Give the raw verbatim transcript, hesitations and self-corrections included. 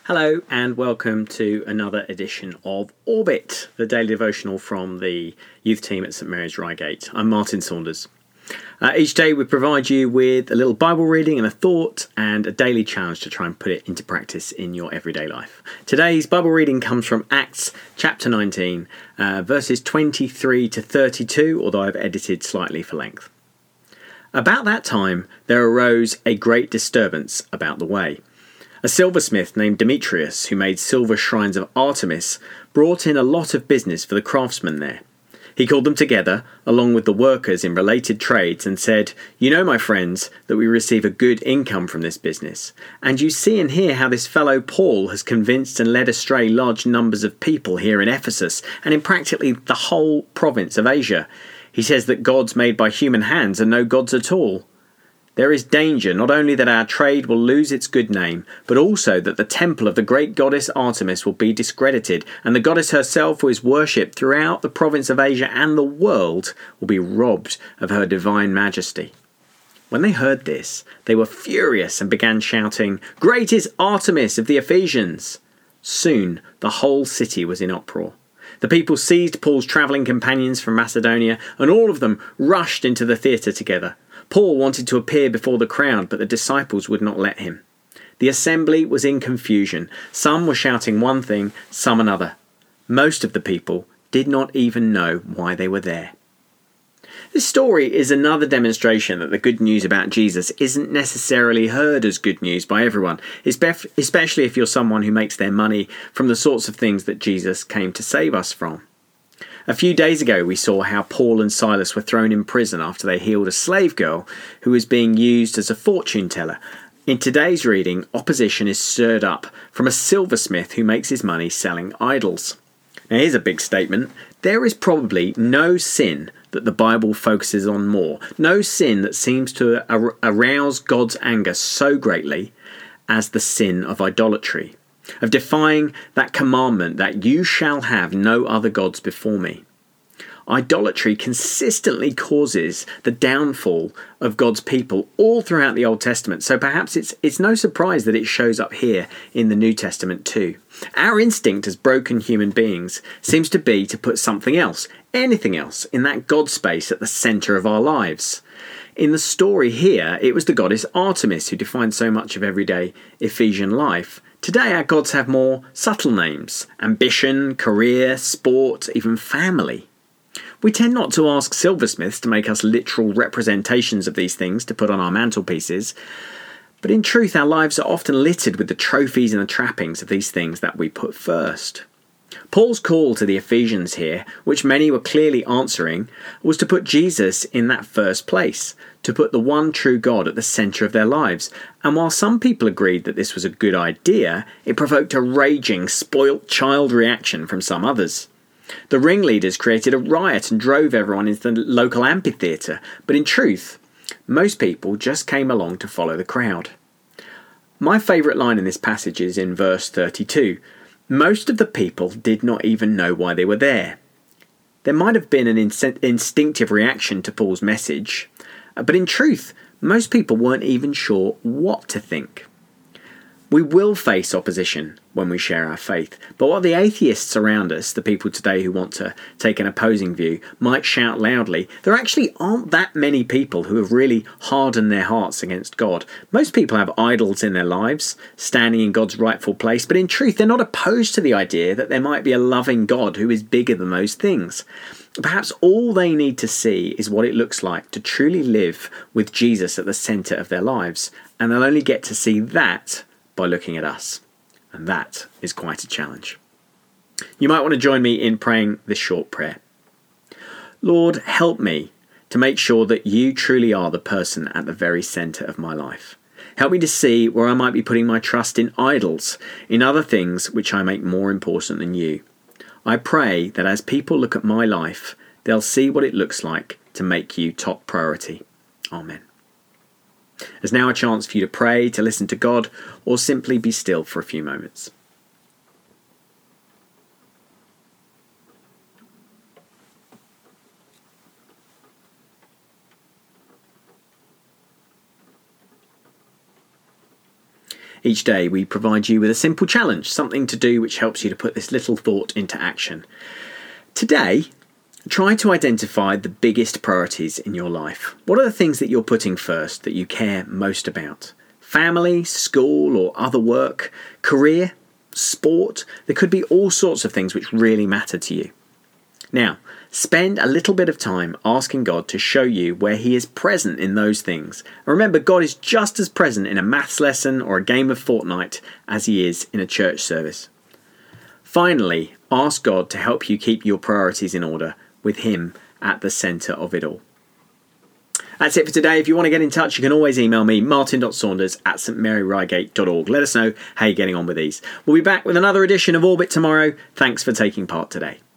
Hello and welcome to another edition of Orbit, the daily devotional from the youth team at St Mary's Reigate. I'm Martin Saunders. Uh, each day we provide you with a little Bible reading and a thought and a daily challenge to try and put it into practice in your everyday life. Today's Bible reading comes from Acts chapter nineteen, uh, verses twenty-three to thirty-two, although I've edited slightly for length. About that time there arose a great disturbance about the way. A silversmith named Demetrius, who made silver shrines of Artemis, brought in a lot of business for the craftsmen there. He called them together, along with the workers in related trades, and said, "You know, my friends, that we receive a good income from this business. And you see and hear how this fellow Paul has convinced and led astray large numbers of people here in Ephesus, and in practically the whole province of Asia. He says that gods made by human hands are no gods at all. There is danger not only that our trade will lose its good name, but also that the temple of the great goddess Artemis will be discredited, and the goddess herself, who is worshipped throughout the province of Asia and the world, will be robbed of her divine majesty." When they heard this, they were furious and began shouting, "Great is Artemis of the Ephesians!" Soon the whole city was in uproar. The people seized Paul's travelling companions from Macedonia, and all of them rushed into the theatre together. Paul wanted to appear before the crowd, but the disciples would not let him. The assembly was in confusion. Some were shouting one thing, some another. Most of the people did not even know why they were there. This story is another demonstration that the good news about Jesus isn't necessarily heard as good news by everyone, especially if you're someone who makes their money from the sorts of things that Jesus came to save us from. A few days ago we saw how Paul and Silas were thrown in prison after they healed a slave girl who was being used as a fortune teller. In today's reading, opposition is stirred up from a silversmith who makes his money selling idols. Now here's a big statement. There is probably no sin that the Bible focuses on more, no sin that seems to ar- arouse God's anger so greatly as the sin of idolatry, of defying that commandment that you shall have no other gods before me. Idolatry consistently causes the downfall of God's people all throughout the Old Testament, so perhaps it's it's no surprise that it shows up here in the New Testament too. Our instinct as broken human beings seems to be to put something else, anything else, in that God space at the centre of our lives. In the story here, it was the goddess Artemis who defined so much of everyday Ephesian life. Today our gods have more subtle names: ambition, career, sport, even family. We tend not to ask silversmiths to make us literal representations of these things to put on our mantelpieces, but in truth our lives are often littered with the trophies and the trappings of these things that we put first. Paul's call to the Ephesians here, which many were clearly answering, was to put Jesus in that first place, to put the one true God at the centre of their lives. And while some people agreed that this was a good idea, it provoked a raging, spoilt child reaction from some others. The ringleaders created a riot and drove everyone into the local amphitheatre, but in truth, most people just came along to follow the crowd. My favourite line in this passage is in verse thirty-two. Most of the people did not even know why they were there. There might have been an in- instinctive reaction to Paul's message, but in truth, most people weren't even sure what to think. We will face opposition when we share our faith, but while the atheists around us, the people today who want to take an opposing view, might shout loudly, there actually aren't that many people who have really hardened their hearts against God. Most people have idols in their lives, standing in God's rightful place, but in truth they're not opposed to the idea that there might be a loving God who is bigger than those things. Perhaps all they need to see is what it looks like to truly live with Jesus at the centre of their lives, and they'll only get to see that by looking at us. And that is quite a challenge. You might want to join me in praying this short prayer. Lord, help me to make sure that you truly are the person at the very centre of my life. Help me to see where I might be putting my trust in idols, in other things which I make more important than you. I pray that as people look at my life, they'll see what it looks like to make you top priority. Amen. There's now a chance for you to pray, to listen to God, or simply be still for a few moments. Each day we provide you with a simple challenge, something to do which helps you to put this little thought into action. Today, try to identify the biggest priorities in your life. What are the things that you're putting first that you care most about? Family, school or other work, career, sport? There could be all sorts of things which really matter to you. Now, spend a little bit of time asking God to show you where He is present in those things. And remember, God is just as present in a maths lesson or a game of Fortnite as He is in a church service. Finally, ask God to help you keep your priorities in order with Him at the centre of it all. That's it for today. If you want to get in touch, you can always email me, martin dot saunders at st mary reigate dot org. Let us know how you're getting on with these. We'll be back with another edition of Orbit tomorrow. Thanks for taking part today.